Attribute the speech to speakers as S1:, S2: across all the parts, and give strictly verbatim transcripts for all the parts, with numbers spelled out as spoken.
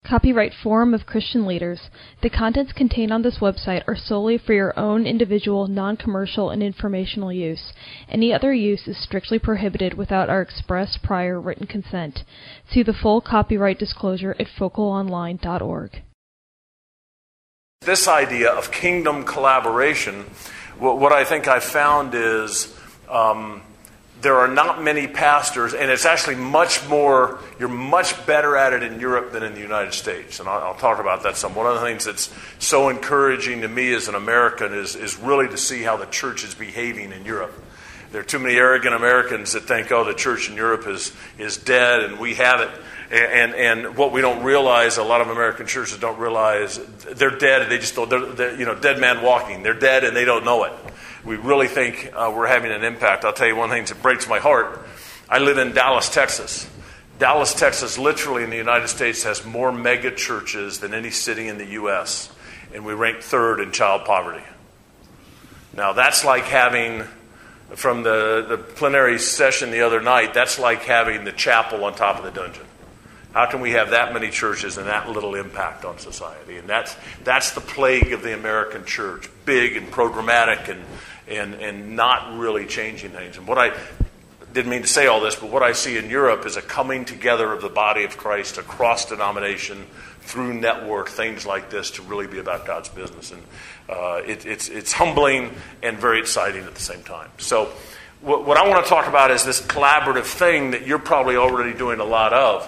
S1: Copyright Forum of Christian Leaders. The contents contained on this website are solely for your own individual, non-commercial, and informational use. Any other use is strictly prohibited without our express prior written consent. See the full copyright disclosure at focal online dot org.
S2: This idea of kingdom collaboration, what I think I've found is um, there are not many pastors, and it's actually much more, you're much better at it in Europe than in the United States. And I'll, I'll talk about that some. One of the things that's so encouraging to me as an American is, is really to see how the church is behaving in Europe. There are too many arrogant Americans that think, oh, the church in Europe is, is dead and we have it. And, and what we don't realize, a lot of American churches don't realize, they're dead. They just don't, they're, they're, you know, dead man walking. They're dead and they don't know it. We really think uh, we're having an impact. I'll tell you one thing that breaks my heart. I live in Dallas, Texas. Dallas, Texas, literally in the United States, has more mega churches than any city in the U S, and we rank third in child poverty. Now, that's like having, from the, the plenary session the other night, that's like having the chapel on top of the dungeon. How can we have that many churches and that little impact on society? And that's that's the plague of the American church, big and programmatic and and and not really changing things. And what I didn't mean to say all this, but what I see in Europe is a coming together of the body of Christ across denomination, through network, things like this, to really be about God's business. And uh, it, it's it's humbling and very exciting at the same time. So what, what I want to talk about is this collaborative thing that you're probably already doing a lot of.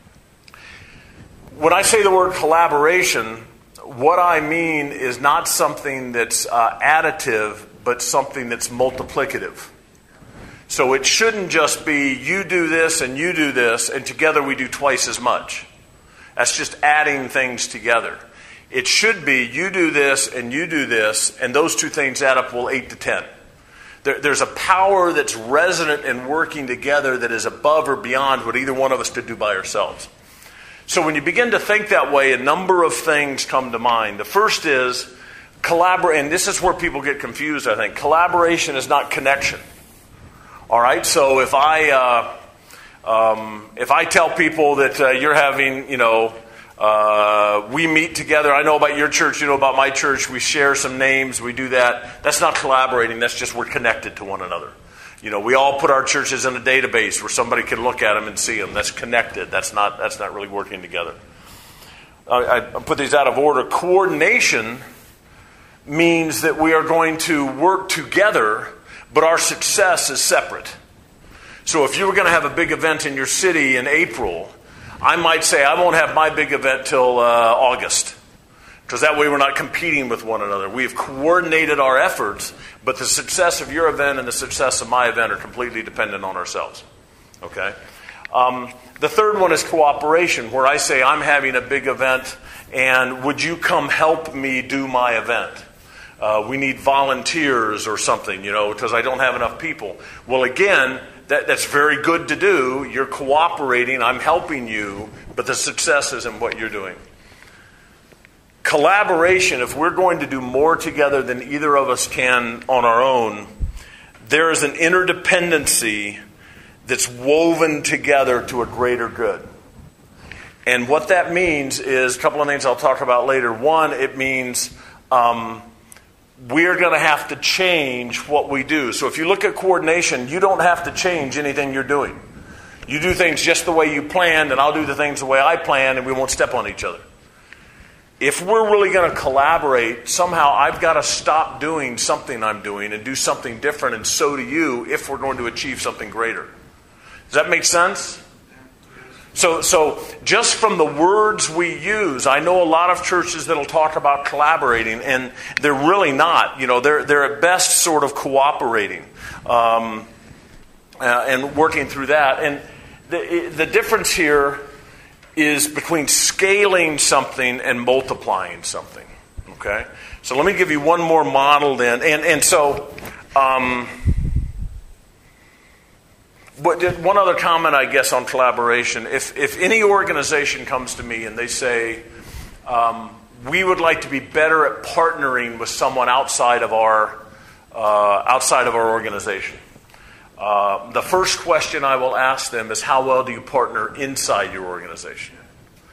S2: When I say the word collaboration, what I mean is not something that's uh, additive, but something that's multiplicative. So it shouldn't just be you do this and you do this, and together we do twice as much. That's just adding things together. It should be you do this and you do this, and those two things add up, well, eight to ten. There, there's a power that's resonant and working together that is above or beyond what either one of us could do by ourselves. So when you begin to think that way, a number of things come to mind. The first is collaborate, and this is where people get confused, I think. Collaboration is not connection. All right, so if I uh, um, if I tell people that uh, you're having, you know, uh, we meet together, I know about your church, you know about my church, we share some names, we do that. That's not collaborating, that's just we're connected to one another. You know, we all put our churches in a database where somebody can look at them and see them. That's connected. That's not that's not really working together. I, I put these out of order. Coordination means that we are going to work together, but our success is separate. So if you were going to have a big event in your city in April, I might say I won't have my big event till uh, August. Because that way we're not competing with one another. We've coordinated our efforts, but the success of your event and the success of my event are completely dependent on ourselves. Okay? Um, the third one is cooperation, where I say I'm having a big event, and would you come help me do my event? Uh, we need volunteers or something, you know, because I don't have enough people. Well, again, that, that's very good to do. You're cooperating. I'm helping you, but the success is in what you're doing. Collaboration, if we're going to do more together than either of us can on our own, there is an interdependency that's woven together to a greater good. And what that means is a couple of things I'll talk about later. One, it means um, we're going to have to change what we do. So if you look at coordination, you don't have to change anything you're doing. You do things just the way you planned, and I'll do the things the way I planned, and we won't step on each other. If we're really going to collaborate, somehow I've got to stop doing something I'm doing and do something different, and so do you, if we're going to achieve something greater. Does that make sense? So, so just from the words we use, I know a lot of churches that'll talk about collaborating, and they're really not. You know, they're they're at best sort of cooperating um, uh, and working through that. And the the difference here is between scaling something and multiplying something. Okay? So let me give you one more model then. And and so um, but one other comment, I guess, on collaboration. If if any organization comes to me and they say, um, we would like to be better at partnering with someone outside of our uh, outside of our organization. Uh, the first question I will ask them is, how well do you partner inside your organization?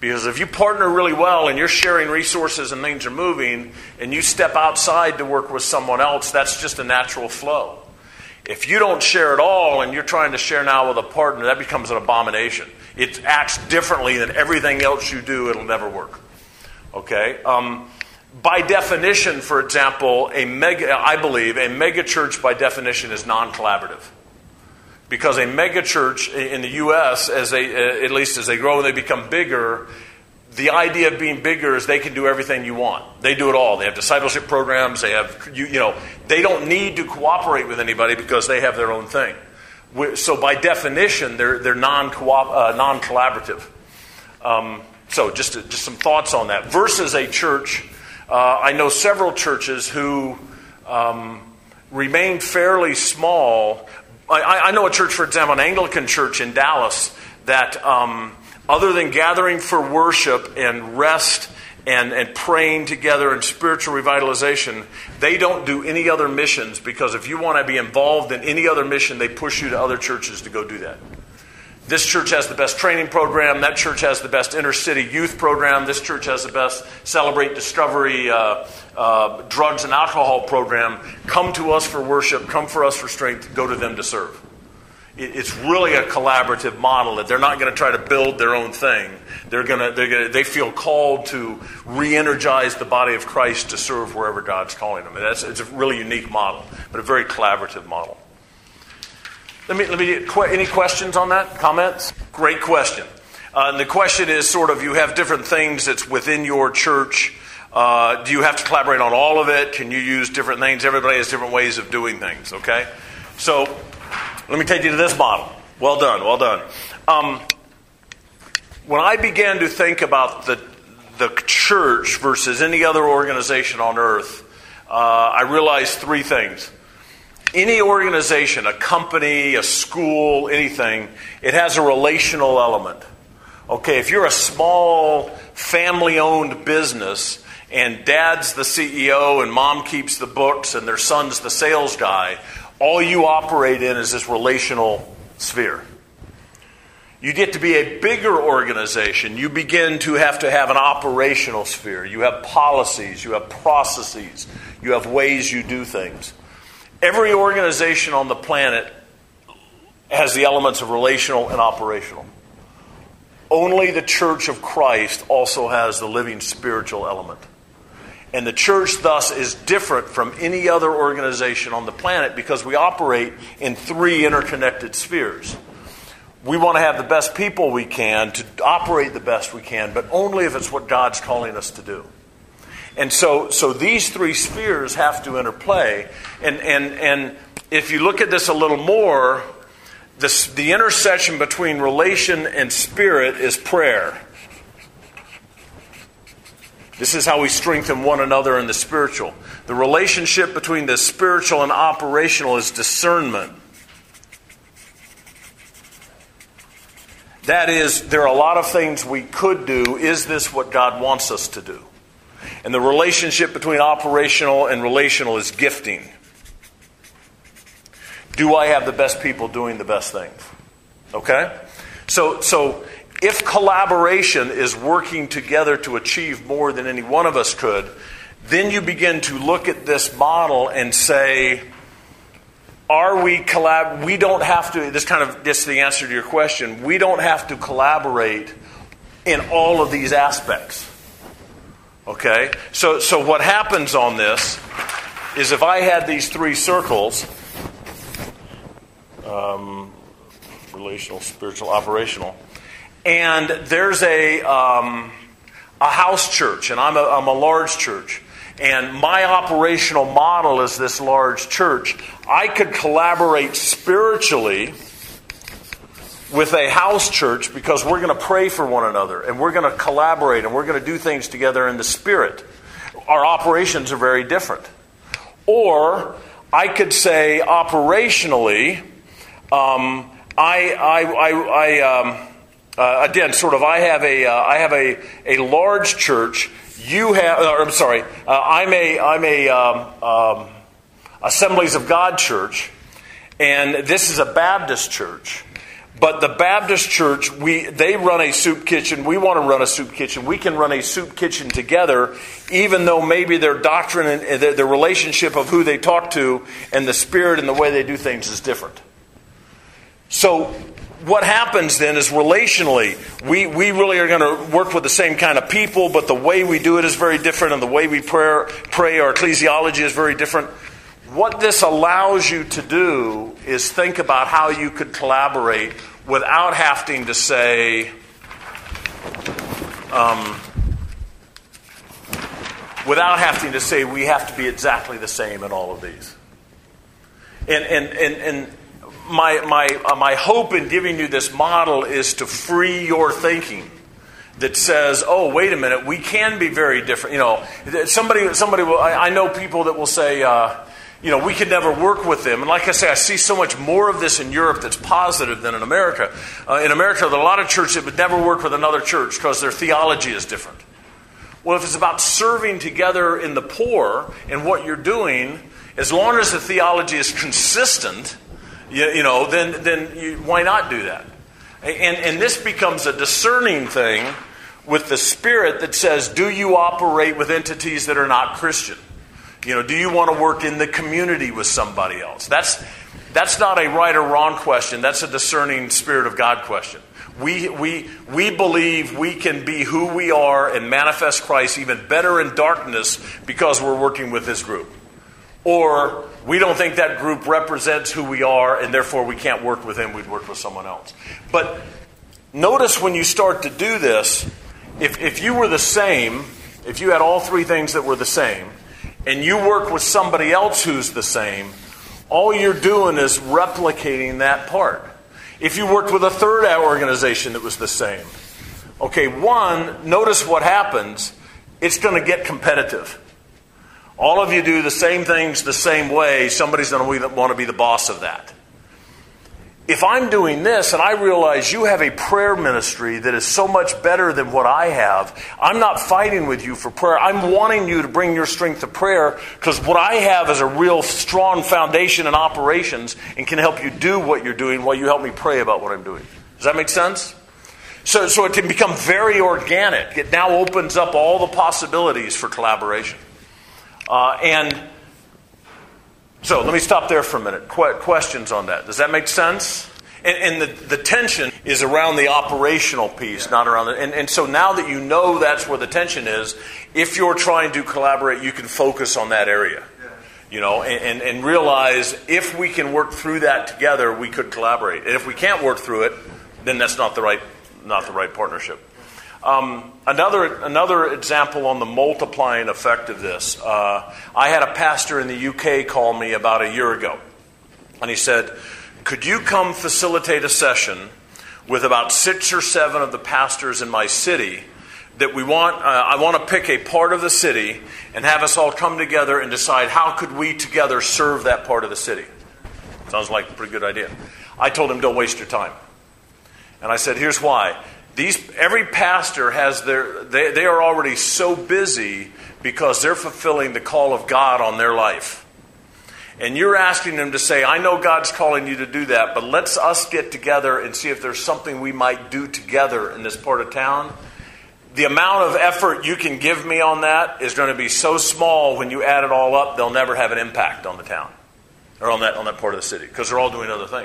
S2: Because if you partner really well and you're sharing resources and things are moving, and you step outside to work with someone else, that's just a natural flow. If you don't share at all and you're trying to share now with a partner, that becomes an abomination. It acts differently than everything else you do. It'll never work. Okay? Um, by definition, for example, a mega, I believe a mega church by definition is non-collaborative. Because a mega church in the U S, as they, at least as they grow and they become bigger, the idea of being bigger is they can do everything you want. They do it all. They have discipleship programs. They have, you, you know, they don't need to cooperate with anybody because they have their own thing. So by definition, they're they're non-co-op, uh, non-collaborative. Um, so just to, just some thoughts on that. Versus a church, uh, I know several churches who um, remain fairly small. I, I know a church, for example, an Anglican church in Dallas that, um, other than gathering for worship and rest and, and praying together and spiritual revitalization, they don't do any other missions, because if you want to be involved in any other mission, they push you to other churches to go do that. This church has the best training program. That church has the best inner city youth program. This church has the best Celebrate Discovery uh, uh, drugs and alcohol program. Come to us for worship. Come for us for strength. Go to them to serve. It, it's really a collaborative model that they're not going to try to build their own thing. They're going to. They're going to. They feel called to re-energize the body of Christ to serve wherever God's calling them. And that's it's a really unique model, but a very collaborative model. Let me, let me get any questions on that? Comments? Great question. Uh, and the question is sort of, you have different things that's within your church. Uh, do you have to collaborate on all of it? Can you use different things? Everybody has different ways of doing things, okay? So let me take you to this model. Well done, well done. Um, when I began to think about the, the church versus any other organization on earth, uh, I realized three things. Any organization, a company, a school, anything, it has a relational element. Okay, if you're a small family-owned business and dad's the C E O and mom keeps the books and their son's the sales guy, all you operate in is this relational sphere. You get to be a bigger organization. You begin to have to have an operational sphere. You have policies, you have processes, you have ways you do things. Every organization on the planet has the elements of relational and operational. Only the Church of Christ also has the living spiritual element. And the church, thus, is different from any other organization on the planet because we operate in three interconnected spheres. We want to have the best people we can to operate the best we can, but only if it's what God's calling us to do. And so, so these three spheres have to interplay. And, and, and if you look at this a little more, this, the intersection between relation and spirit is prayer. This is how we strengthen one another in the spiritual. The relationship between the spiritual and operational is discernment. That is, there are a lot of things we could do. Is this what God wants us to do? And the relationship between operational and relational is gifting. Do I have the best people doing the best things? Okay? So, so if collaboration is working together to achieve more than any one of us could, then you begin to look at this model and say, are we collab? We don't have to, this kind of gets to the answer to your question, we don't have to collaborate in all of these aspects. Okay, so so what happens on this is if I had these three circles, um, relational, spiritual, operational, and there's a um, a house church, and I'm a, I'm a large church, and my operational model is this large church, I could collaborate spiritually with a house church because we're going to pray for one another and we're going to collaborate and we're going to do things together in the spirit. Our operations are very different. Or I could say operationally, um, I, I, I, I um, uh, again, sort of, I have a, uh, I have a, a large church. You have, or, I'm sorry, uh, I'm a, I'm a um, um, Assemblies of God church, and this is a Baptist church. But the Baptist church, we they run a soup kitchen. We want to run a soup kitchen. We can run a soup kitchen together, even though maybe their doctrine and their, their relationship of who they talk to and the spirit and the way they do things is different. So what happens then is relationally, we, we really are going to work with the same kind of people, but the way we do it is very different, and the way we pray, pray our ecclesiology is very different. What this allows you to do is think about how you could collaborate without having to say, um, without having to say we have to be exactly the same in all of these. And and and, and my my uh, my hope in giving you this model is to free your thinking that says, oh, wait a minute, we can be very different. You know, somebody somebody will. I, I know people that will say, uh, you know, we could never work with them. And like I say, I see so much more of this in Europe that's positive than in America. Uh, in America, there are a lot of churches that would never work with another church because their theology is different. Well, if it's about serving together in the poor and what you're doing, as long as the theology is consistent, you, you know, then then you, why not do that? And, and this becomes a discerning thing with the Spirit that says, do you operate with entities that are not Christian? You know, do you want to work in the community with somebody else? That's that's not a right or wrong question. That's a discerning Spirit of God question. We we we believe we can be who we are and manifest Christ even better in darkness because we're working with this group. Or we don't think that group represents who we are and therefore we can't work with him, we'd work with someone else. But notice when you start to do this, if if you were the same, if you had all three things that were the same, and you work with somebody else who's the same, all you're doing is replicating that part. If you worked with a third organization that was the same, okay, one, notice what happens. It's going to get competitive. All of you do the same things the same way. Somebody's going to want to be the boss of that. If I'm doing this and I realize you have a prayer ministry that is so much better than what I have, I'm not fighting with you for prayer. I'm wanting you to bring your strength to prayer because what I have is a real strong foundation in operations and can help you do what you're doing while you help me pray about what I'm doing. Does that make sense? So, so it can become very organic. It now opens up all the possibilities for collaboration. Uh, and... So let me stop there for a minute. Qu- questions on that. Does that make sense? And, and the, the tension is around the operational piece, not around the... And, and so now that you know that's where the tension is, if you're trying to collaborate, you can focus on that area. You know, and, and, and realize if we can work through that together, we could collaborate. And if we can't work through it, then that's not the right, not the right partnership. Um, another another example on the multiplying effect of this. Uh, I had a pastor in the U K call me about a year ago. And he said, could you come facilitate a session with about six or seven of the pastors in my city that we want, uh, I want to pick a part of the city and have us all come together and decide how could we together serve that part of the city. Sounds like a pretty good idea. I told him, don't waste your time. And I said, here's why. These every pastor has their they, they are already so busy because they're fulfilling the call of God on their life. And you're asking them to say, I know God's calling you to do that, but let's us get together and see if there's something we might do together in this part of town. The amount of effort you can give me on that is going to be so small when you add it all up, they'll never have an impact on the town or on that on that part of the city because they're all doing other things.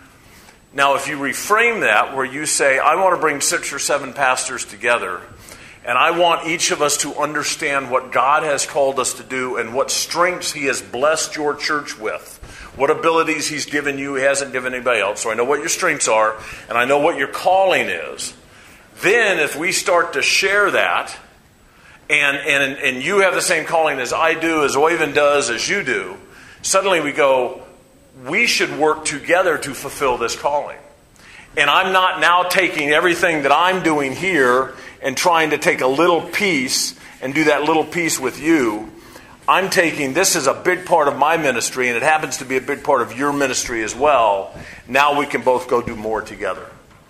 S2: Now, if you reframe that where you say, I want to bring six or seven pastors together, and I want each of us to understand what God has called us to do and what strengths He has blessed your church with, what abilities He's given you He hasn't given anybody else. So I know what your strengths are, and I know what your calling is. Then, if we start to share that, and, and, and you have the same calling as I do, as Oyvind does, as you do, suddenly we go, we should work together to fulfill this calling. And I'm not now taking everything that I'm doing here and trying to take a little piece and do that little piece with you. I'm taking, this is a big part of my ministry, and it happens to be a big part of your ministry as well. Now we can both go do more together.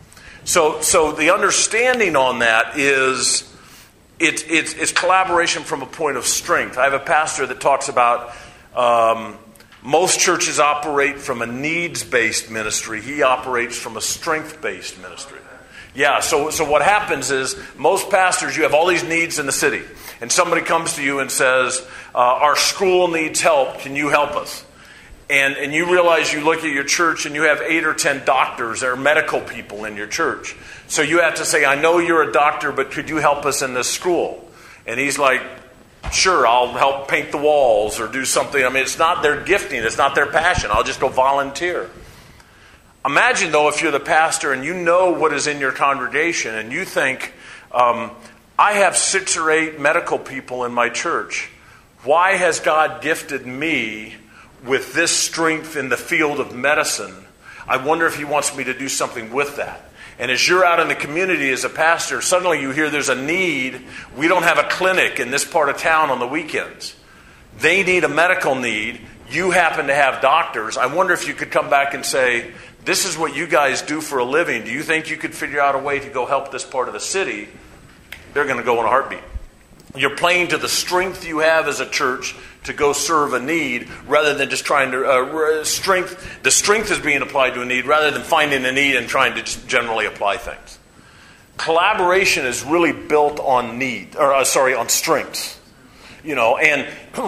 S2: So so the understanding on that is it, it's, it's collaboration from a point of strength. I have a pastor that talks about... Um, Most churches operate from a needs-based ministry. He operates from a strength-based ministry. Yeah, so, so what happens is most pastors, you have all these needs in the city. And somebody comes to you and says, uh, our school needs help. Can you help us? And, and you realize you look at your church and you have eight or ten doctors or medical people in your church. So you have to say, I know you're a doctor, but could you help us in this school? And he's like, sure, I'll help paint the walls or do something. I mean, it's not their gifting. It's not their passion. I'll just go volunteer. Imagine, though, if you're the pastor and you know what is in your congregation and you think, um, I have six or eight medical people in my church. Why has God gifted me with this strength in the field of medicine? I wonder if he wants me to do something with that. And as you're out in the community as a pastor, suddenly you hear there's a need. We don't have a clinic in this part of town on the weekends. They need a medical need. You happen to have doctors. I wonder if you could come back and say, this is what you guys do for a living. Do you think you could figure out a way to go help this part of the city? They're going to go in a heartbeat. You're playing to the strength you have as a church to go serve a need rather than just trying to, uh, strength, the strength is being applied to a need rather than finding a need and trying to just generally apply things. Collaboration is really built on need, or uh, sorry, on strengths. You know, and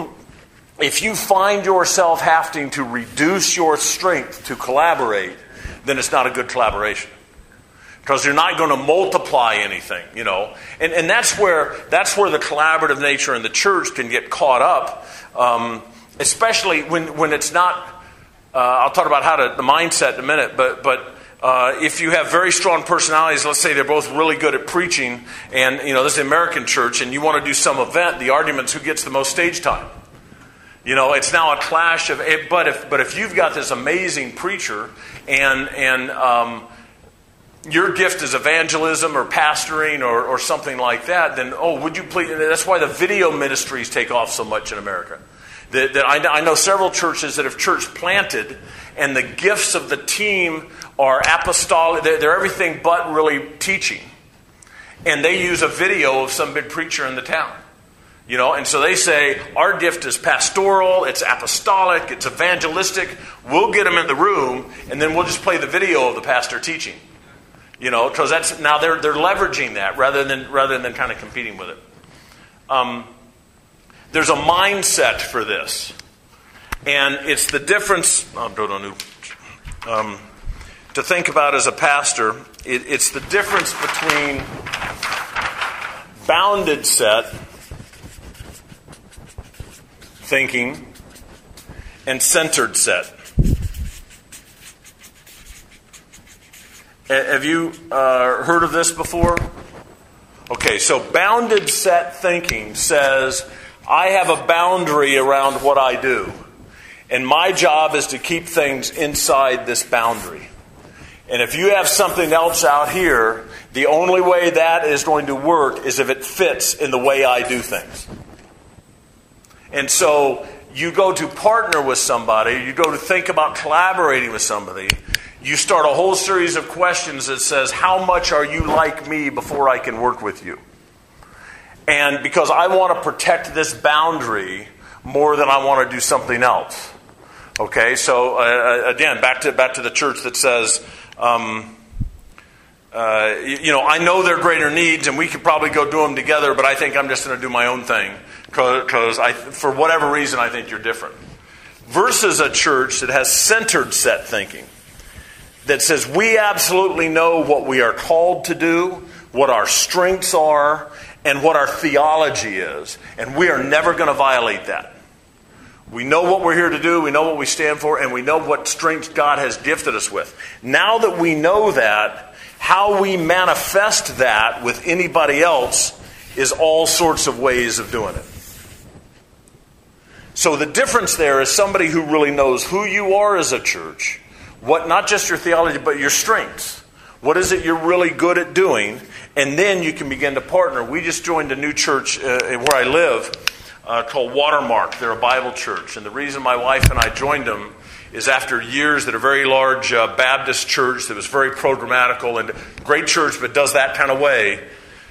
S2: if you find yourself having to reduce your strength to collaborate, then it's not a good collaboration. Because you're not going to multiply anything, you know. And and that's where that's where the collaborative nature in the church can get caught up, um, especially when, when it's not, uh, I'll talk about how to, the mindset in a minute, but but uh, if you have very strong personalities, let's say they're both really good at preaching, and, you know, this is the American church, and you want to do some event, the argument's who gets the most stage time. You know, it's now a clash of, but if but if you've got this amazing preacher, and, and um your gift is evangelism or pastoring or, or something like that, then, oh, would you please... That's why the video ministries take off so much in America. That, that I, I know several churches that have church planted, and the gifts of the team are apostolic. They're, they're everything but really teaching. And they use a video of some big preacher in the town. You know, and so they say, our gift is pastoral, it's apostolic, it's evangelistic. We'll get them in the room, and then we'll just play the video of the pastor teaching. You know, because that's now they're they're leveraging that rather than rather than kind of competing with it. Um, there's a mindset for this, and it's the difference. Oh, no, no, no. Um, to think about as a pastor, it, it's the difference between bounded set thinking and centered set. Have you uh, heard of this before? Okay, so bounded set thinking says, I have a boundary around what I do, and my job is to keep things inside this boundary. And if you have something else out here, the only way that is going to work is if it fits in the way I do things. And so you go to partner with somebody, you go to think about collaborating with somebody, you start a whole series of questions that says, how much are you like me before I can work with you? And because I want to protect this boundary more than I want to do something else. Okay, so uh, again, back to back to the church that says, um, uh, you know, I know they're greater needs and we could probably go do them together, but I think I'm just going to do my own thing because I, for whatever reason, I think you're different. Versus a church that has centered set thinking. That says we absolutely know what we are called to do, what our strengths are, and what our theology is. And we are never going to violate that. We know what we're here to do, we know what we stand for, and we know what strengths God has gifted us with. Now that we know that, how we manifest that with anybody else is all sorts of ways of doing it. So the difference there is somebody who really knows who you are as a church, what, not just your theology, but your strengths. What is it you're really good at doing? And then you can begin to partner. We just joined a new church uh, where I live uh, called Watermark. They're a Bible church. And the reason my wife and I joined them is after years at a very large uh, Baptist church that was very programmatical and great church but does that kind of way.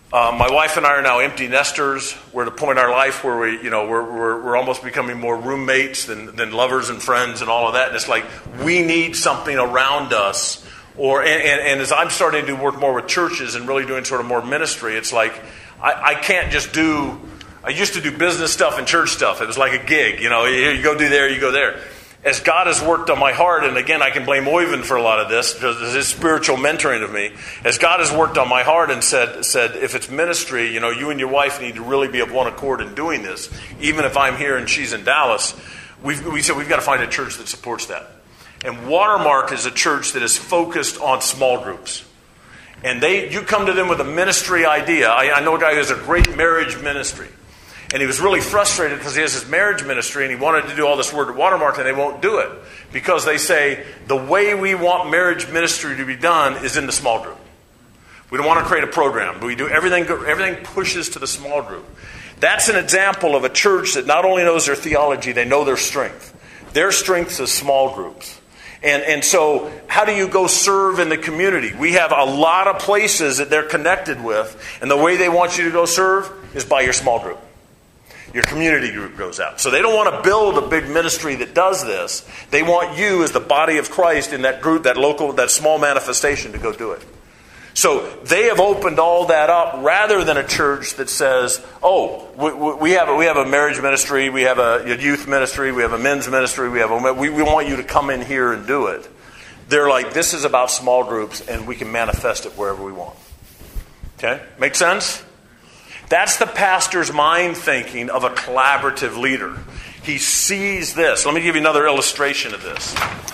S2: Uh, my wife and I are now empty nesters. We're at a point in our life where we, you know, we're we're, we're almost becoming more roommates than, than lovers and friends and all of that. And it's like we need something around us. Or and, and, and as I'm starting to work more with churches and really doing sort of more ministry, it's like I, I can't just do. I used to do business stuff and church stuff. It was like a gig, you know. You, you go do there, you go there. As God has worked on my heart, and again, I can blame Oyvind for a lot of this, because it's his spiritual mentoring of me. As God has worked on my heart and said, said, if it's ministry, you know, you and your wife need to really be of one accord in doing this. Even if I'm here and she's in Dallas, we've, we said we've got to find a church that supports that. And Watermark is a church that is focused on small groups. And they, you come to them with a ministry idea. I, I know a guy who has a great marriage ministry. And he was really frustrated because he has his marriage ministry and he wanted to do all this work at Watermark and they won't do it. Because they say the way we want marriage ministry to be done is in the small group. We don't want to create a program. We do everything, everything pushes to the small group. That's an example of a church that not only knows their theology, they know their strength. Their strength is small groups. And, and so how do you go serve in the community? We have a lot of places that they're connected with. And the way they want you to go serve is by your small group. Your community group goes out. So they don't want to build a big ministry that does this. They want you as the body of Christ in that group, that local, that small manifestation to go do it. So they have opened all that up rather than a church that says, oh, we, we have a, we have a marriage ministry, we have a youth ministry, we have a men's ministry, we have a, we, we want you to come in here and do it. They're like, this is about small groups and we can manifest it wherever we want. Okay? Make sense? That's the pastor's mind thinking of a collaborative leader. He sees this. Let me give you another illustration of this.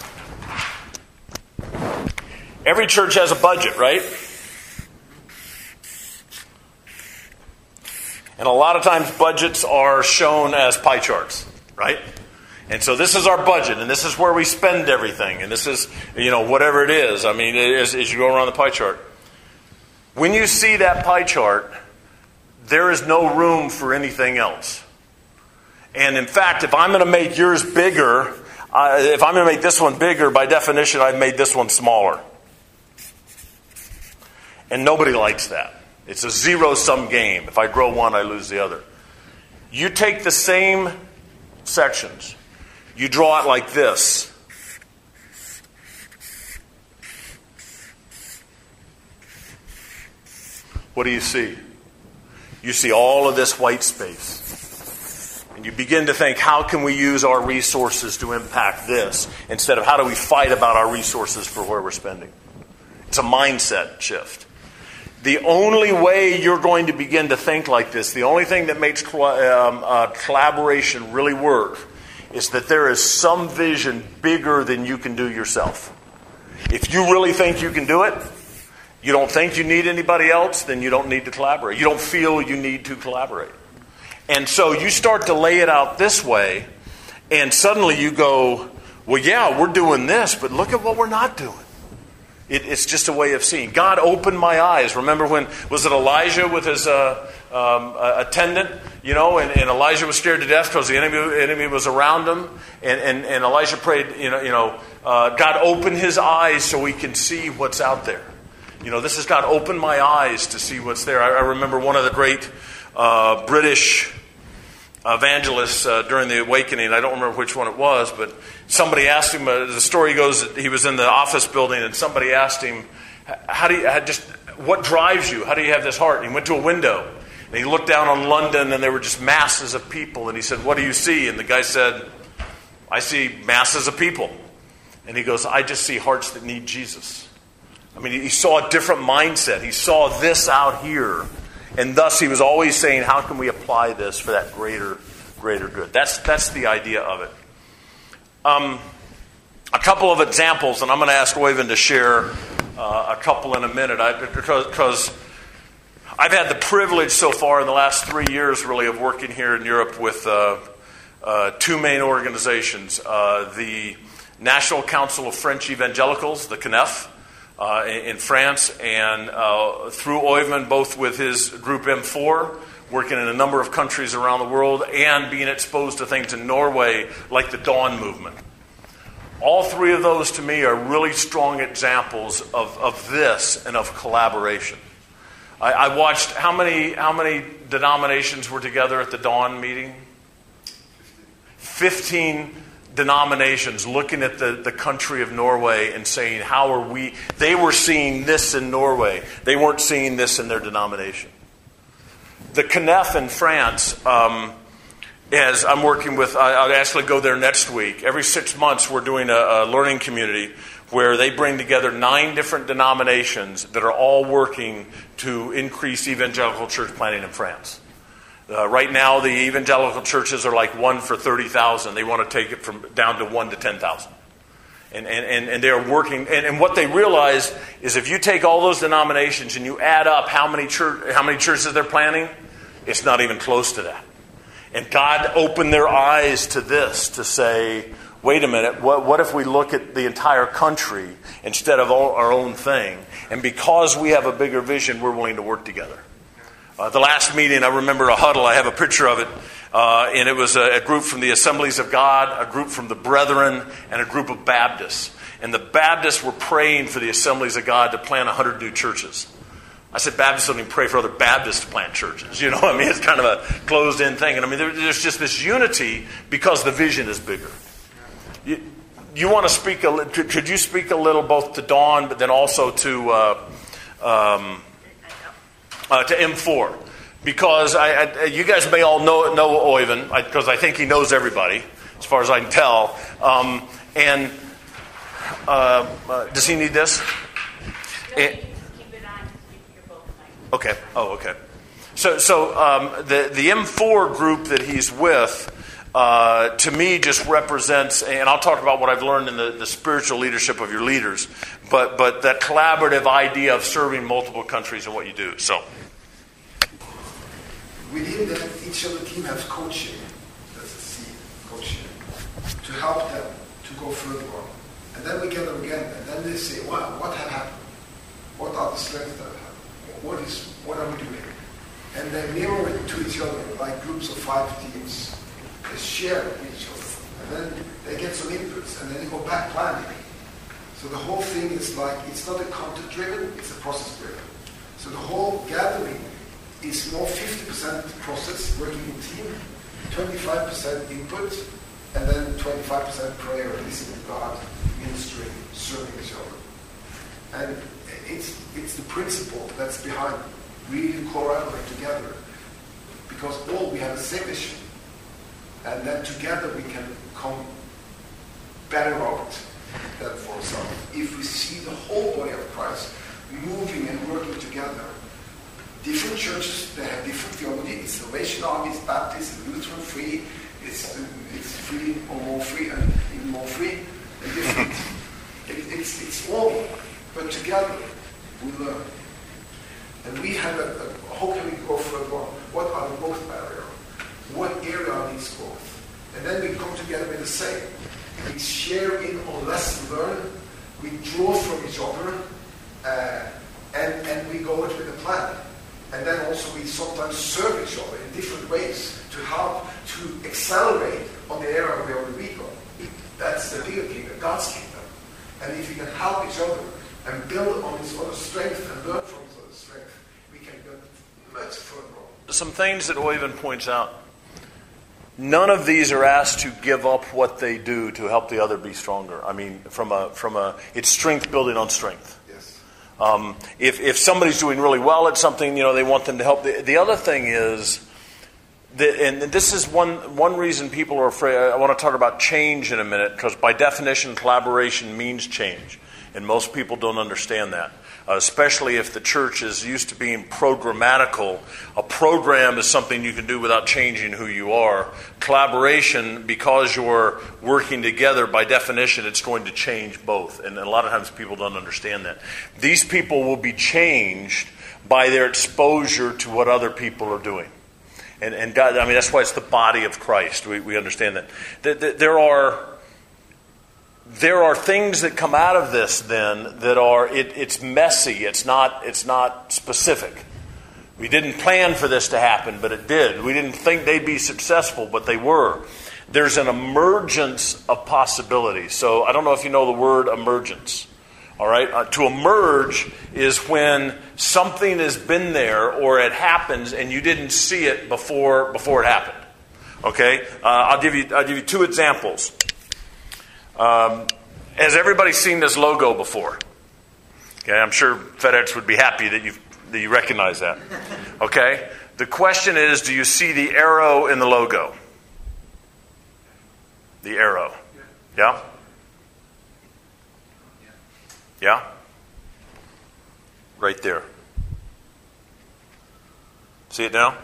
S2: Every church has a budget, right? And a lot of times budgets are shown as pie charts, right? And so this is our budget, and this is where we spend everything, and this is, you know, whatever it is. I mean, as, as you go around the pie chart. When you see that pie chart, there is no room for anything else. And in fact, if I'm going to make yours bigger, uh, if I'm going to make this one bigger, by definition, I've made this one smaller. And nobody likes that. It's a zero-sum game. If I grow one, I lose the other. You take the same sections. You draw it like this. What do you see? You see all of this white space. And you begin to think, how can we use our resources to impact this? Instead of how do we fight about our resources for where we're spending? It's a mindset shift. The only way you're going to begin to think like this, the only thing that makes um, uh, collaboration really work, is that there is some vision bigger than you can do yourself. If you really think you can do it, you don't think you need anybody else, then you don't need to collaborate. You don't feel you need to collaborate. And so you start to lay it out this way, and suddenly you go, well, yeah, we're doing this, but look at what we're not doing. It, it's just a way of seeing. God opened my eyes. Remember when, was it Elijah with his uh, um, uh, attendant? You know, and, and Elijah was scared to death because the enemy, enemy was around him. And, and, and Elijah prayed, you know, you know uh, God open his eyes so he can see what's out there. You know, this has God opened my eyes to see what's there. I, I remember one of the great uh, British evangelists uh, during the Awakening. I don't remember which one it was, but somebody asked him, uh, the story goes that he was in the office building and somebody asked him, how do you, how just, what drives you? How do you have this heart? And he went to a window and he looked down on London and there were just masses of people. And he said, what do you see? And the guy said, I see masses of people. And he goes, I just see hearts that need Jesus. I mean, he saw a different mindset. He saw this out here. And thus he was always saying, how can we apply this for that greater, greater good? That's that's the idea of it. Um, a couple of examples, and I'm going to ask Oyvind to share uh, a couple in a minute. I, because, because I've had the privilege so far in the last three years, really, of working here in Europe with uh, uh, two main organizations. Uh, the National Council of French Evangelicals, the C N E F, Uh, in France, and uh, through Oyvind, both with his group M four, working in a number of countries around the world, and being exposed to things in Norway like the Dawn movement. All three of those, to me, are really strong examples of, of this and of collaboration. I, I watched, how many, how many denominations were together at the Dawn meeting? Fifteen denominations looking at the, the country of Norway and saying, how are we, they were seeing this in Norway. They weren't seeing this in their denomination. The C N E F in France, um, as I'm working with, I, I'll actually go there next week. Every six months we're doing a, a learning community where they bring together nine different denominations that are all working to increase evangelical church planting in France. Uh, right now, the evangelical churches are like one for thirty thousand. They want to take it from down to one to ten thousand. And, and, and they're working. And, and what they realize is if you take all those denominations and you add up how many, church, how many churches they're planting, it's not even close to that. And God opened their eyes to this, to say, wait a minute, what, what if we look at the entire country instead of all, our own thing? And because we have a bigger vision, we're willing to work together. Uh, the last meeting, I remember a huddle. I have a picture of it. Uh, and it was a, a group from the Assemblies of God, a group from the Brethren, and a group of Baptists. And the Baptists were praying for the Assemblies of God to plant one hundred new churches. I said, Baptists don't even pray for other Baptists to plant churches. You know, I mean, it's kind of a closed-in thing. And I mean, there, there's just this unity because the vision is bigger. You, you want to speak, a, could you speak a little both to Dawn, but then also to... Uh, um, Uh, to M four, because I, I, you guys may all know know Oyvind, because I, I think he knows everybody, as far as I can tell. Um, and uh, uh, does he need this? And, okay. Oh, okay. So, so um, the the M four group that he's with, uh, to me, just represents, and I'll talk about what I've learned in the, the spiritual leadership of your leaders, but but that collaborative idea of serving multiple countries and what you do. So.
S3: Within that, each of the team has coaching, that's a C, coaching, to help them to go further on. And then we get them again, and then they say, wow, what had happened? What are the strengths that have happened? What is, what are we doing? And they mirror it to each other, like groups of five teams. They share with each other. And then they get some inputs, and then they go back planning. So the whole thing is like, it's not a content-driven, it's a process-driven. So the whole gathering is more fifty percent process, working in team, twenty-five percent input, and then twenty-five percent prayer, listening to God, ministering, serving each other. And it's it's the principle that's behind really collaborate together, because all we have the same vision, and then together we can come better out than for ourselves. If we see the whole body of Christ moving and working together. Different churches, they have different theology. It's Salvation Army, it's Baptist, it's Lutheran free, it's it's free or more free, and even more free, and different. it, it's it's all, but together we learn. And we have a, a how can we go further on? What are the growth barriers? What area needs growth? And then we come together with the same. We share in on lessons learned. We draw from each other, uh, and and we go with a plan. And then also we sometimes serve each other in different ways to help to accelerate on the area where we go. That's the bigger kingdom, God's kingdom. And if we can help each other and build on each other's strength and learn from each other's strength, we can go much further on.
S2: Some things that Oyvind points out. None of these are asked to give up what they do to help the other be stronger. I mean, from a from a it's strength building on strength. Um, if, if somebody's doing really well at something, you know, they want them to help. The, the other thing is, that, and this is one one reason people are afraid. I want to talk about change in a minute, because by definition, collaboration means change. And most people don't understand that, uh, especially if the church is used to being programmatical. A program is something you can do without changing who you are. Collaboration, because you're working together, by definition, it's going to change both. And a lot of times people don't understand that. These people will be changed by their exposure to what other people are doing. And, and God, I mean, that's why it's the body of Christ. We, we understand that. There are... There are things that come out of this then that are, it, it's messy, it's not, it's not specific. We didn't plan for this to happen, but it did. We didn't think they'd be successful, but they were. There's an emergence of possibilities. So I don't know if you know the word emergence. All right? Uh, to emerge is when something has been there or it happens and you didn't see it before before it happened. Okay? Uh, I'll give you I'll give you two examples. Um, has everybody seen this logo before? Okay, I'm sure FedEx would be happy that you that you recognize that. Okay? The question is, do you see the arrow in the logo? The arrow. Yeah? Yeah? Right there. See it now?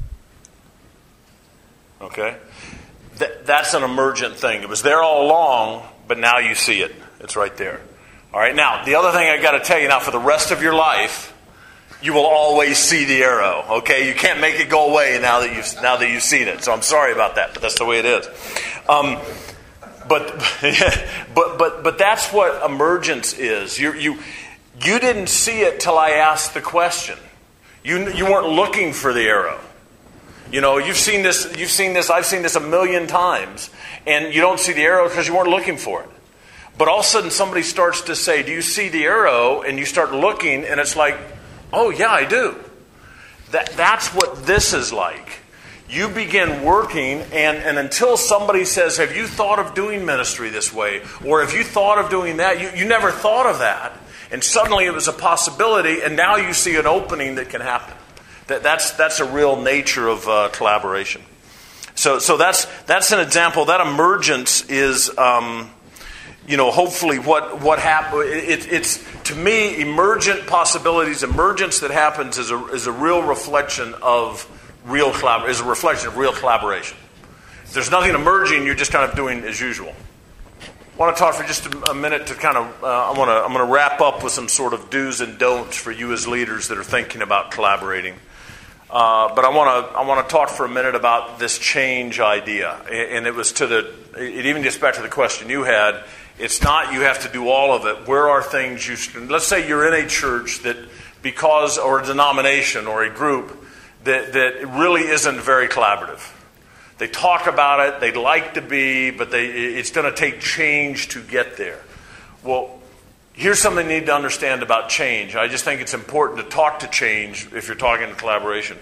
S2: Okay. Th- that's an emergent thing. It was there all along, but now you see it. It's right there. All right. Now, the other thing I got to tell you now, for the rest of your life, you will always see the arrow. Okay. You can't make it go away now that you've now that you've seen it. So I'm sorry about that, but that's the way it is. Um, but but but but that's what emergence is. You you you didn't see it till I asked the question. You you weren't looking for the arrow. You know, you've seen this, you've seen this, I've seen this a million times, and you don't see the arrow because you weren't looking for it. But all of a sudden somebody starts to say, do you see the arrow? And you start looking, and it's like, oh yeah, I do. That, that's what this is like. You begin working, and, and until somebody says, have you thought of doing ministry this way? Or have you thought of doing that? You, you never thought of that. And suddenly it was a possibility, and now you see an opening that can happen. That, that's that's a real nature of uh, collaboration. So so that's that's an example. That emergence is, um, you know, hopefully what what happen. It, it's to me, emergent possibilities, emergence that happens is a is a real reflection of real collab- is a reflection of real collaboration. If there's nothing emerging, you're just kind of doing as usual. I want to talk for just a, a minute to kind of. Uh, I want to I'm going to wrap up with some sort of do's and don'ts for you as leaders that are thinking about collaborating. Uh, but I want to I want to talk for a minute about this change idea, and it was to the it even gets back to the question you had. It's not you have to do all of it. Where are things you should, let's say you're in a church that because or a denomination or a group that that really isn't very collaborative. They talk about it, they'd like to be, but they it's going to take change to get there. Well, here's something you need to understand about change. I just think it's important to talk to change if you're talking to collaboration.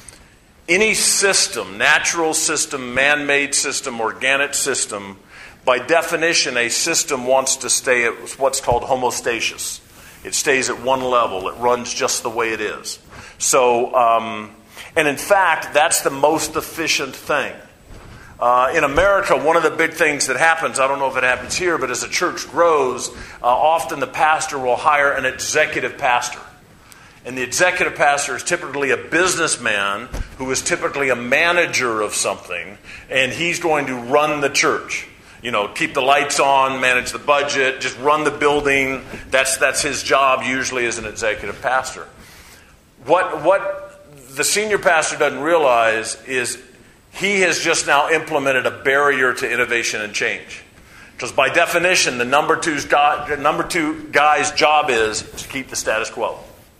S2: Any system, natural system, man-made system, organic system, by definition, a system wants to stay at what's called homeostasis. It stays at one level. It runs just the way it is. So, um, and in fact, that's the most efficient thing. Uh, in America, one of the big things that happens, I don't know if it happens here, but as a church grows, uh, often the pastor will hire an executive pastor. And the executive pastor is typically a businessman who is typically a manager of something, and he's going to run the church. You know, keep the lights on, manage the budget, just run the building. That's that's his job usually as an executive pastor. What what the senior pastor doesn't realize is he has just now implemented a barrier to innovation and change. Because by definition, the number two's guy, number two guy's job is to keep the status quo.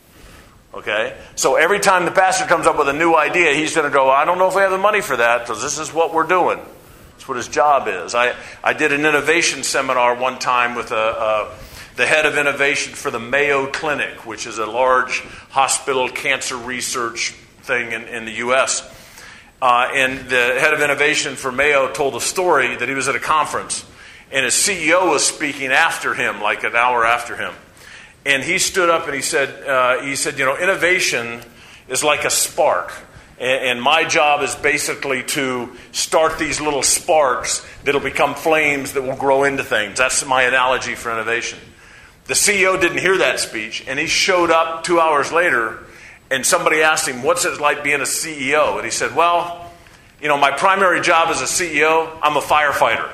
S2: Okay? So every time the pastor comes up with a new idea, he's going to go, I don't know if we have the money for that, because this is what we're doing. That's what his job is. I, I did an innovation seminar one time with a, a, the head of innovation for the Mayo Clinic, which is a large hospital cancer research thing in, in the U S Uh, and the head of innovation for Mayo told a story that he was at a conference, and his C E O was speaking after him, like an hour after him. And he stood up and he said, uh, he said, you know, innovation is like a spark. And, and my job is basically to start these little sparks that'll become flames that will grow into things. That's my analogy for innovation. The C E O didn't hear that speech, and he showed up two hours later, and somebody asked him, what's it like being a C E O? And he said, well, you know, my primary job as a C E O, I'm a firefighter.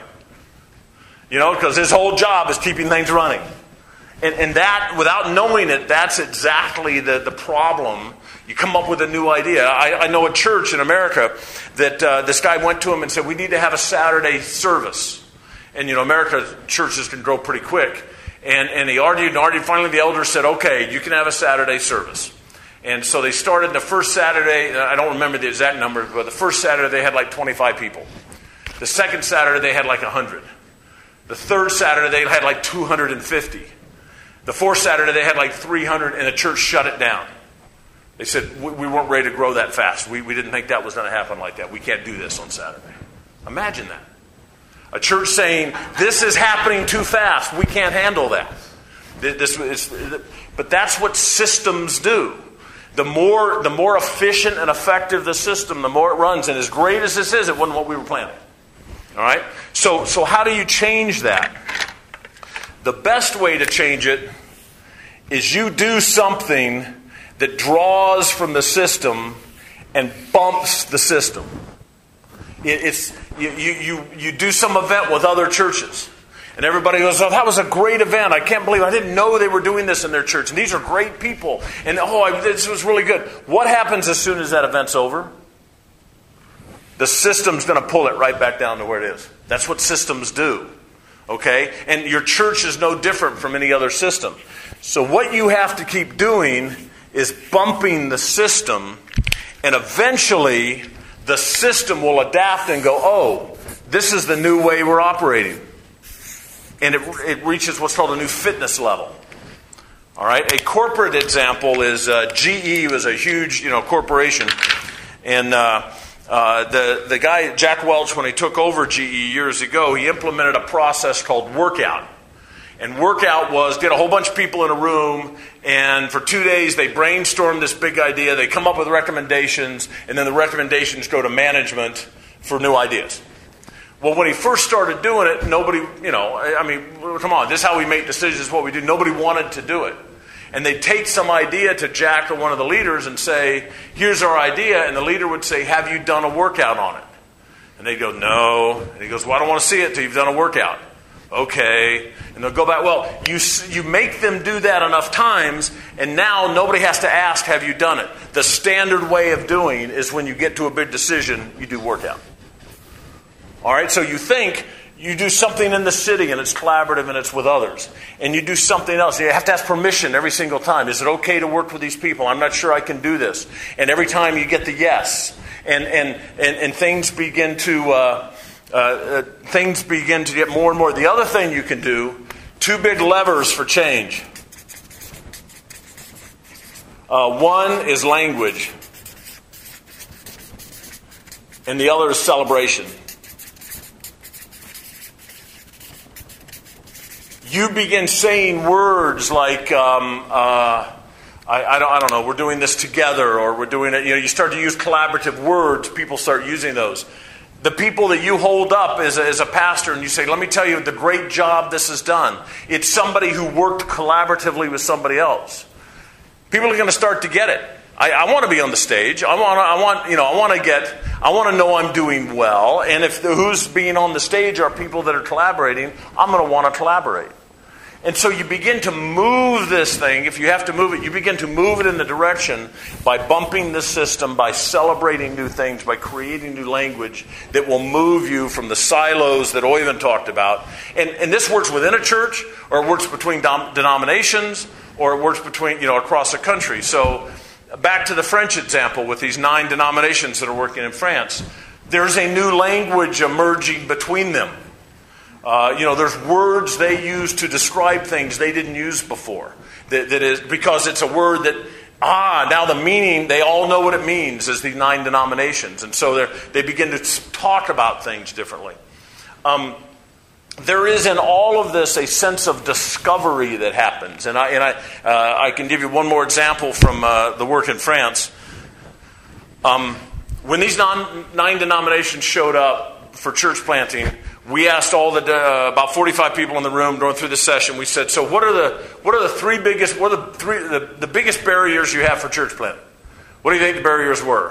S2: You know, because his whole job is keeping things running. And, and that, without knowing it, that's exactly the, the problem. You come up with a new idea. I, I know a church in America that uh, this guy went to him and said, we need to have a Saturday service. And, you know, America, churches can grow pretty quick. And, and he argued and argued. Finally, the elders said, okay, you can have a Saturday service. And so they started the first Saturday. I don't remember the exact number, but the first Saturday they had like twenty-five people. The second Saturday they had like one hundred. The third Saturday they had like two hundred fifty. The fourth Saturday, they had like three hundred, and the church shut it down. They said, we, we weren't ready to grow that fast. We, we didn't think that was going to happen like that. We can't do this on Saturday. Imagine that. A church saying, this is happening too fast. We can't handle that. This is, but that's what systems do. The more, the more efficient and effective the system, the more it runs. And as great as this is, it wasn't what we were planning. All right? So, so how do you change that? The best way to change it is you do something that draws from the system and bumps the system. It, it's you, you, you do some event with other churches. And everybody goes, oh, that was a great event. I can't believe I didn't know they were doing this in their church. And these are great people. And oh, I, this was really good. What happens as soon as that event's over? The system's going to pull it right back down to where it is. That's what systems do. Okay? And your church is no different from any other system. So what you have to keep doing is bumping the system, and eventually the system will adapt and go, oh, this is the new way we're operating. And it, it reaches what's called a new fitness level. All right? A corporate example is uh, G E was a huge, you know, corporation. And uh, uh, the, the guy, Jack Welch, when he took over G E years ago, he implemented a process called workout. And workout was, get a whole bunch of people in a room, and for two days they brainstorm this big idea, they come up with recommendations, and then the recommendations go to management for new ideas. Well, when he first started doing it, nobody, you know, I mean, come on, this is how we make decisions, this is what we do. Nobody wanted to do it. And they'd take some idea to Jack or one of the leaders and say, here's our idea, and the leader would say, have you done a workout on it? And they'd go, no. And he goes, well, I don't want to see it until you've done a workout. Okay. And they'll go back, well, you you make them do that enough times, and now nobody has to ask, have you done it? The standard way of doing is when you get to a big decision, you do workout. All right, so you think you do something in the city, and it's collaborative, and it's with others. And you do something else. You have to ask permission every single time. Is it okay to work with these people? I'm not sure I can do this. And every time you get the yes. And, and, and, and things begin to... Uh, Uh, uh, things begin to get more and more. The other thing you can do, two big levers for change. Uh, one is language, and the other is celebration. You begin saying words like, um, uh, I, I, don't, I don't know, we're doing this together, or we're doing it, you know, you start to use collaborative words, people start using those. The people that you hold up as a, as a pastor and you say, let me tell you the great job this has done. It's somebody who worked collaboratively with somebody else. People are going to start to get it. I, I want to be on the stage. I want, I want, you know, I want to get, I want to know I'm doing well. And if the, who's being on the stage are people that are collaborating, I'm going to want to collaborate. And so you begin to move this thing. If you have to move it, you begin to move it in the direction by bumping the system, by celebrating new things, by creating new language that will move you from the silos that Oyvind talked about. And, and this works within a church, or it works between dom- denominations, or it works between, you know, across the country. So back to the French example with these nine denominations that are working in France. There's a new language emerging between them. Uh, you know, there's words they use to describe things they didn't use before. That, that is because it's a word that, ah, now the meaning, they all know what it means as the nine denominations. And so they begin to talk about things differently. Um, there is in all of this a sense of discovery that happens. And I, and I, uh, I can give you one more example from uh, the work in France. Um, when these non, nine denominations showed up for church planting, we asked all the uh, about forty-five people in the room going through the session. We said, "So what are the what are the three biggest what are the three the, the biggest barriers you have for church planting? What do you think the barriers were?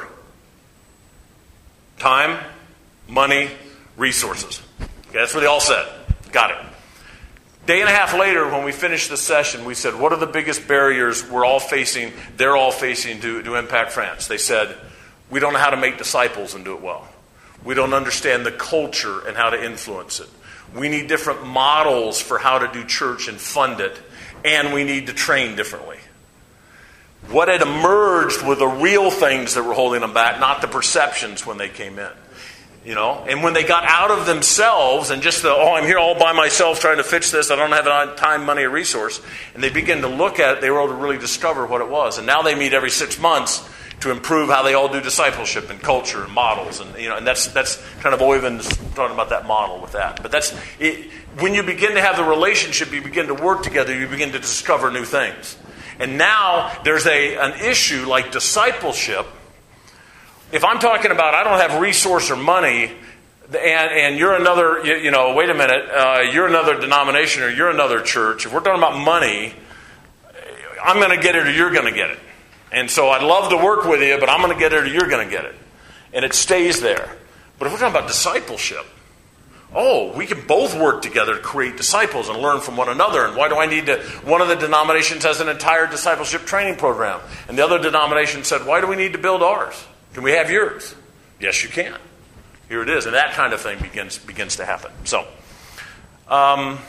S2: Time, money, resources." Okay, that's what they all said. Got it. Day and a half later, when we finished the session, we said, "What are the biggest barriers we're all facing? They're all facing to to impact France." They said, "We don't know how to make disciples and do it well. We don't understand the culture and how to influence it. We need different models for how to do church and fund it. And we need to train differently." What had emerged were the real things that were holding them back, not the perceptions when they came in. You know, and when they got out of themselves and just the, oh, I'm here all by myself trying to fix this, I don't have time, money, or resource, and they began to look at it, they were able to really discover what it was. And now they meet every six months to improve how they all do discipleship and culture and models. And, you know, and that's that's kind of Oyvind's talking about that model with that. But that's it, when you begin to have the relationship, you begin to work together, you begin to discover new things. And now there's a an issue like discipleship. If I'm talking about I don't have resource or money, and, and you're another, you, you know, wait a minute, uh, you're another denomination or you're another church. If we're talking about money, I'm going to get it or you're going to get it. And so I'd love to work with you, but I'm going to get it or you're going to get it. And it stays there. But if we're talking about discipleship, oh, we can both work together to create disciples and learn from one another. And why do I need to? One of the denominations has an entire discipleship training program. And the other denomination said, why do we need to build ours? Can we have yours? Yes, you can. Here it is. And that kind of thing begins begins to happen. So, um,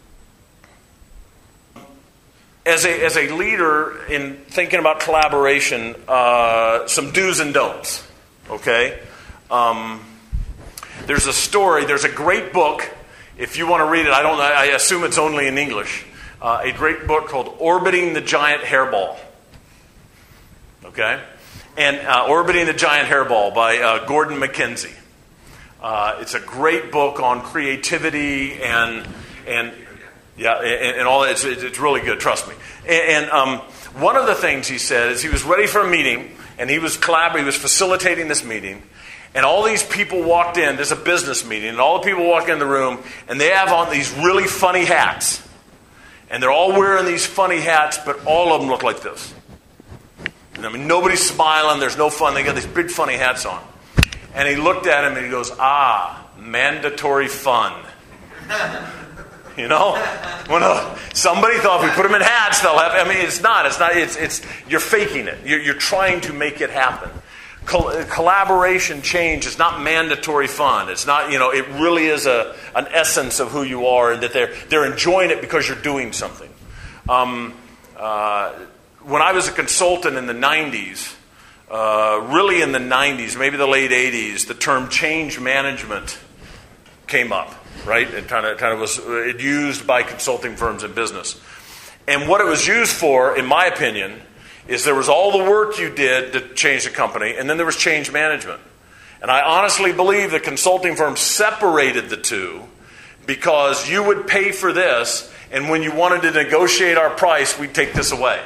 S2: as a as a leader in thinking about collaboration, uh, some do's and don'ts. Okay? Um, there's a story. There's a great book. If you want to read it, I don't. I assume it's only in English. Uh, a great book called "Orbiting the Giant Hairball." Okay? And uh, Orbiting the Giant Hairball by uh, Gordon MacKenzie. Uh, it's a great book on creativity and and yeah and, and all that. It's, it's really good, trust me. And, and um, one of the things he said is he was ready for a meeting and he was collab- he was facilitating this meeting, and all these people walked in. There's a business meeting, and all the people walk in the room, and they have on these really funny hats, and they're all wearing these funny hats, but all of them look like this. I mean, nobody's smiling. There's no fun. They got these big funny hats on. And he looked at him and he goes, ah, mandatory fun. You know? When uh, somebody thought if we put them in hats, they'll have... I mean, it's not. It's not. It's, it's you're faking it. You're, you're trying to make it happen. Col- collaboration change is not mandatory fun. It's not, you know, it really is a an essence of who you are, and that they're, they're enjoying it because you're doing something. Um... Uh, When I was a consultant in the nineties, uh, really in the nineties, maybe the late eighties, the term change management came up, right? It kind of kind of was it used by consulting firms in business. And what it was used for, in my opinion, is there was all the work you did to change the company, and then there was change management. And I honestly believe the consulting firms separated the two because you would pay for this, and when you wanted to negotiate our price, we'd take this away.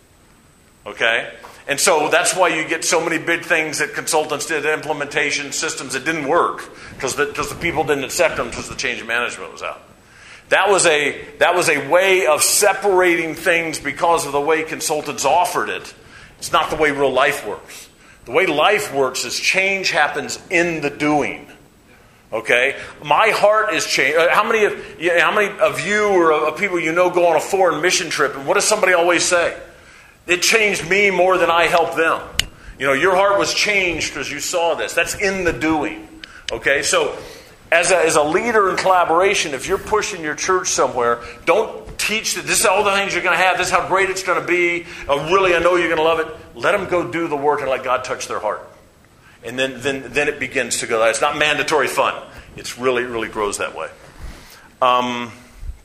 S2: Okay? And so that's why you get so many big things that consultants did, implementation systems that didn't work because the, because the people didn't accept them because the change management was out. That was a that was a way of separating things because of the way consultants offered it. It's not the way real life works. The way life works is change happens in the doing. Okay? My heart is changed. How many of how many of you or of people you know go on a foreign mission trip, and what does somebody always say? It changed me more than I helped them. You know, your heart was changed because you saw this. That's in the doing. Okay, so as a, as a leader in collaboration, if you're pushing your church somewhere, don't teach that this is all the things you're going to have. This is how great it's going to be. Uh, really, I know you're going to love it. Let them go do the work and let God touch their heart. And then, then, then it begins to go. It's not mandatory fun. It's really, really grows that way. Um...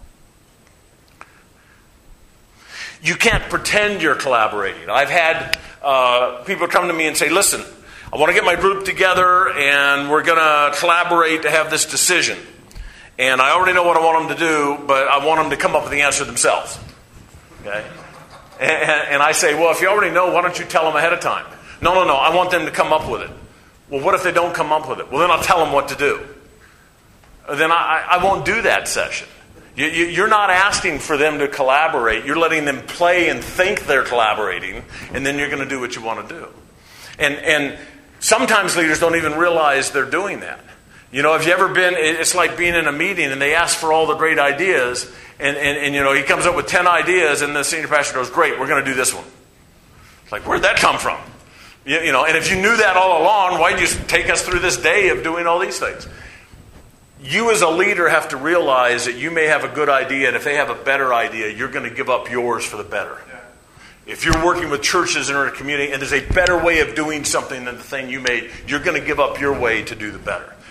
S2: You can't pretend you're collaborating. I've had uh, people come to me and say, listen, I want to get my group together and we're going to collaborate to have this decision. And I already know what I want them to do, but I want them to come up with the answer themselves. Okay? And, and I say, well, if you already know, why don't you tell them ahead of time? No, no, no, I want them to come up with it. Well, what if they don't come up with it? Well, then I'll tell them what to do. Then I, I won't do that session. You're not asking for them to collaborate. You're letting them play and think they're collaborating, and then you're going to do what you want to do. And and sometimes leaders don't even realize they're doing that. You know, have you ever been, it's like being in a meeting and they ask for all the great ideas, and, and, and you know, he comes up with ten ideas, and the senior pastor goes, great, we're going to do this one. It's like, where'd that come from? You, you know, and if you knew that all along, why'd you take us through this day of doing all these things? You as a leader have to realize that you may have a good idea, and if they have a better idea, you're going to give up yours for the better. Yeah. If you're working with churches in a community and there's a better way of doing something than the thing you made, you're going to give up your way to do the better.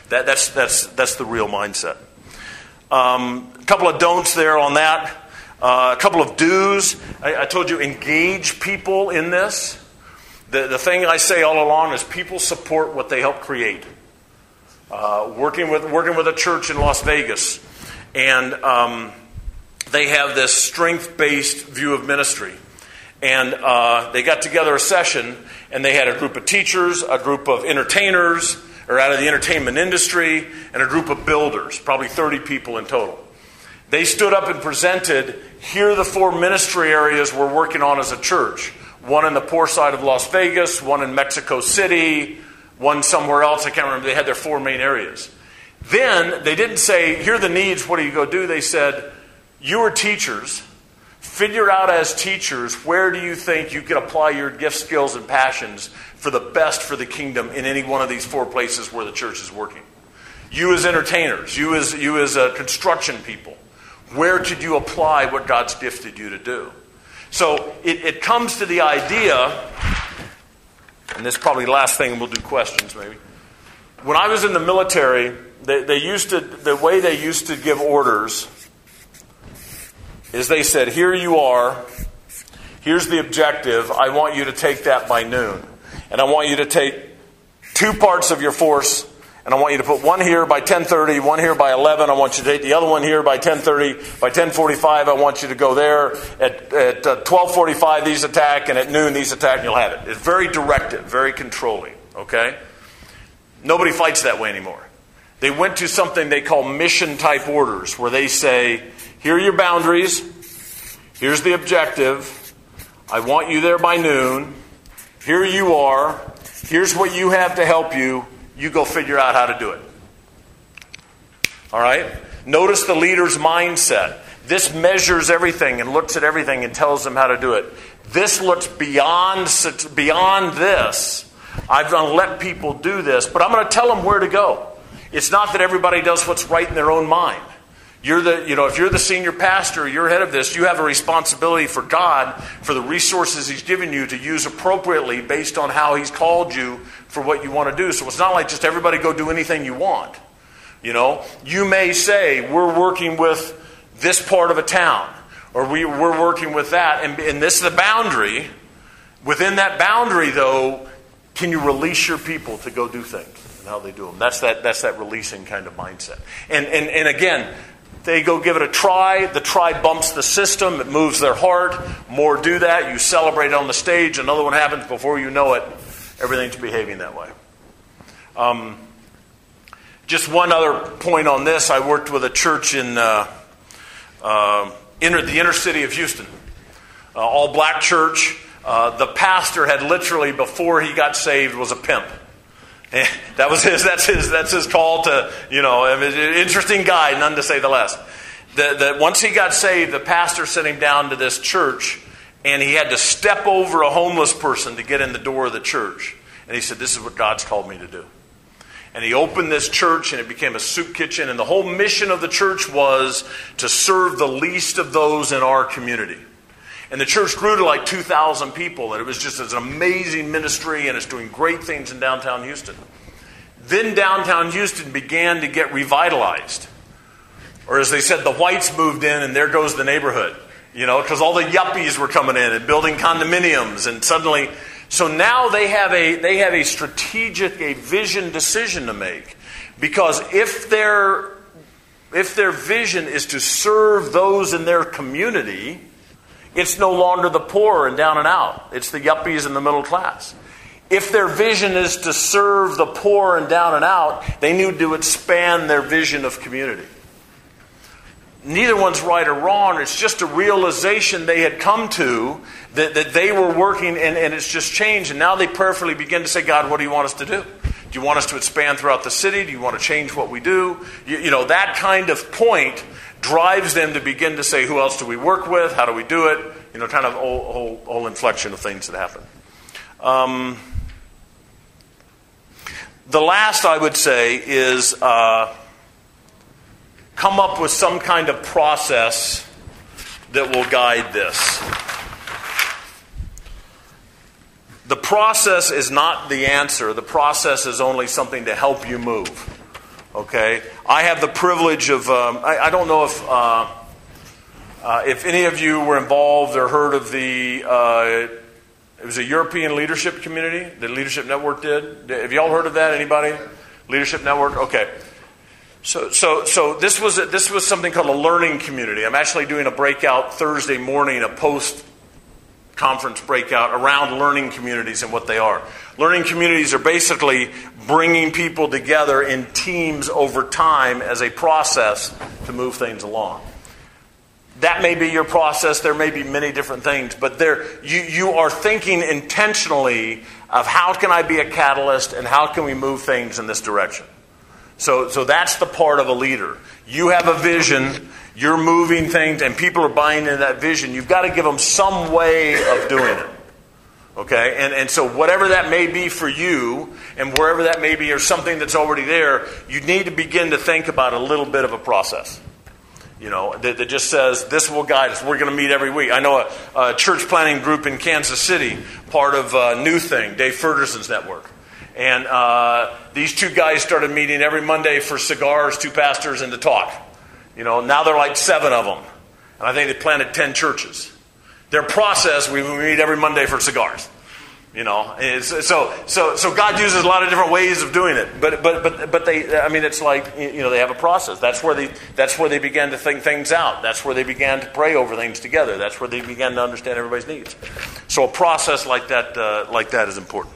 S2: That, that's, that's, that's the real mindset. Um, a couple of don'ts there on that. Uh, a couple of do's. I, I told you, engage people in this. The, the thing I say all along is people support what they help create. Uh, working with working with a church in Las Vegas, and um, they have this strength-based view of ministry. And uh, they got together a session, and they had a group of teachers, a group of entertainers, or out of the entertainment industry, and a group of builders, probably thirty people in total. They stood up and presented, here are the four ministry areas we're working on as a church. One in the poor side of Las Vegas, one in Mexico City, one somewhere else. I can't remember. They had their four main areas. Then they didn't say, here are the needs, what do you go do? They said, you are teachers. Figure out as teachers, where do you think you can apply your gifts, skills, and passions for the best for the kingdom in any one of these four places where the church is working. You as entertainers, you as, you as uh, construction people, where could you apply what God's gifted you to do? So it, it comes to the idea, and this is probably the last thing, and we'll do questions maybe. When I was in the military, they, they used to, the way they used to give orders is they said, here you are, here's the objective, I want you to take that by noon. And I want you to take two parts of your force, and I want you to put one here by ten thirty, one here by eleven. I want you to take the other one here by ten thirty. By ten forty-five, I want you to go there. At, at uh, twelve forty-five, these attack, and at noon, these attack, and you'll have it. It's very directed, very controlling, okay? Nobody fights that way anymore. They went to something they call mission-type orders, where they say, here are your boundaries, here's the objective, I want you there by noon, here you are, here's what you have to help you, you go figure out how to do it. All right? Notice the leader's mindset. This measures everything and looks at everything and tells them how to do it. This looks beyond, beyond this. I'm going to let people do this, but I'm going to tell them where to go. It's not that everybody does what's right in their own mind. You're the, you know, if you're the senior pastor, you're head of this, you have a responsibility for God, for the resources He's given you to use appropriately based on how He's called you for what you want to do. So it's not like just everybody go do anything you want. You know, you may say, we're working with this part of a town, or we, we're working with that, and, and this is the boundary. Within that boundary, though, can you release your people to go do things and how they do them? That's that, that's that releasing kind of mindset. And, and, and again, they go give it a try. The try bumps the system. It moves their heart. More do that. You celebrate on the stage. Another one happens. Before you know it, everything's behaving that way. Um, just one other point on this. I worked with a church in uh, uh, inner, the inner city of Houston. Uh, all black church. Uh, the pastor had literally, before he got saved, was a pimp. That was his. That's his. That's his call to, you know, an interesting guy, none to say the less. That the, once he got saved, the pastor sent him down to this church, and he had to step over a homeless person to get in the door of the church. And he said, "This is what God's called me to do." And he opened this church, and it became a soup kitchen. And the whole mission of the church was to serve the least of those in our community. And the church grew to like two thousand people, and it was just an amazing ministry, and it's doing great things in downtown Houston. Then downtown Houston began to get revitalized. Or as they said, the whites moved in, and there goes the neighborhood. You know, because all the yuppies were coming in and building condominiums, and suddenly... So now they have a they have a strategic, a vision decision to make. Because if their, if their vision is to serve those in their community... It's no longer the poor and down and out. It's the yuppies and the middle class. If their vision is to serve the poor and down and out, they need to expand their vision of community. Neither one's right or wrong. It's just a realization they had come to that, that they were working, and, and it's just changed. And now they prayerfully begin to say, God, what do you want us to do? Do you want us to expand throughout the city? Do you want to change what we do? You, you know, that kind of point drives them to begin to say, who else do we work with? How do we do it? You know, kind of whole, whole, whole inflection of things that happen. Um, the last I would say is uh, come up with some kind of process that will guide this. The process is not the answer. The process is only something to help you move. Okay, I have the privilege of. Um, I, I don't know if uh, uh, if any of you were involved or heard of the. Uh, it was a European leadership community that Leadership Network did. Have you all heard of that? Anybody? Leadership Network. Okay. So so so this was a, this was something called a learning community. I'm actually doing a breakout Thursday morning, a post conference breakout around learning communities and what they are. Learning communities are basically bringing people together in teams over time as a process to move things along. That may be your process. There may be many different things, but there you, you are thinking intentionally of how can I be a catalyst and how can we move things in this direction. So, so that's the part of a leader. You have a vision, you're moving things, and people are buying into that vision. You've got to give them some way of doing it. Okay? And, and so whatever that may be for you, and wherever that may be, or something that's already there, you need to begin to think about a little bit of a process. You know, that, that just says, this will guide us. We're going to meet every week. I know a, a church planning group in Kansas City, part of uh, New Thing, Dave Ferguson's network. And uh, these two guys started meeting every Monday for cigars, two pastors, and to talk. You know, now they're like seven of them. And I think they planted ten churches. Their process, we meet every Monday for cigars. You know, it's, so so so God uses a lot of different ways of doing it. But but but but they, I mean, it's like, you know, they have a process. That's where they that's where they began to think things out. That's where they began to pray over things together. That's where they began to understand everybody's needs. So a process like that uh, like that is important.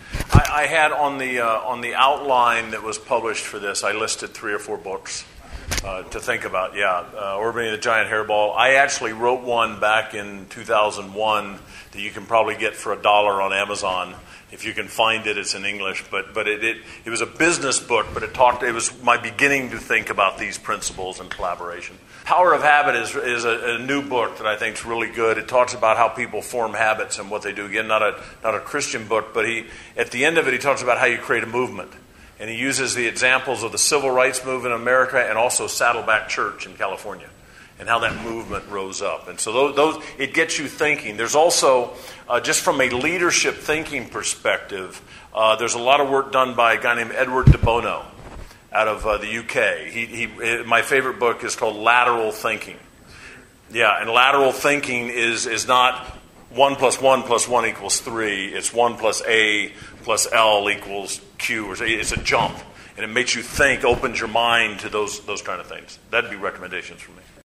S2: I, I had on the uh, on the outline that was published for this, I listed three or four books uh, to think about. Yeah, uh, Orbiting the Giant Hairball. I actually wrote one back in two thousand one that you can probably get for a dollar on Amazon if you can find it. It's in English, but but it, it it was a business book, but it talked. It was my beginning to think about these principles and collaboration. Power of Habit is is a, a new book that I think is really good. It talks about how people form habits and what they do. Again, not a not a Christian book, but he at the end of it he talks about how you create a movement, and he uses the examples of the civil rights movement in America and also Saddleback Church in California, and how that movement rose up. And so those, those it gets you thinking. There's also uh, just from a leadership thinking perspective, uh, there's a lot of work done by a guy named Edward de Bono out of uh, the U K. He, he, my favorite book is called Lateral Thinking. Yeah, and lateral thinking is is not one plus one plus one equals three. It's one plus A plus L equals Q. It's a jump, and it makes you think, opens your mind to those those kind of things. That'd be recommendations from me.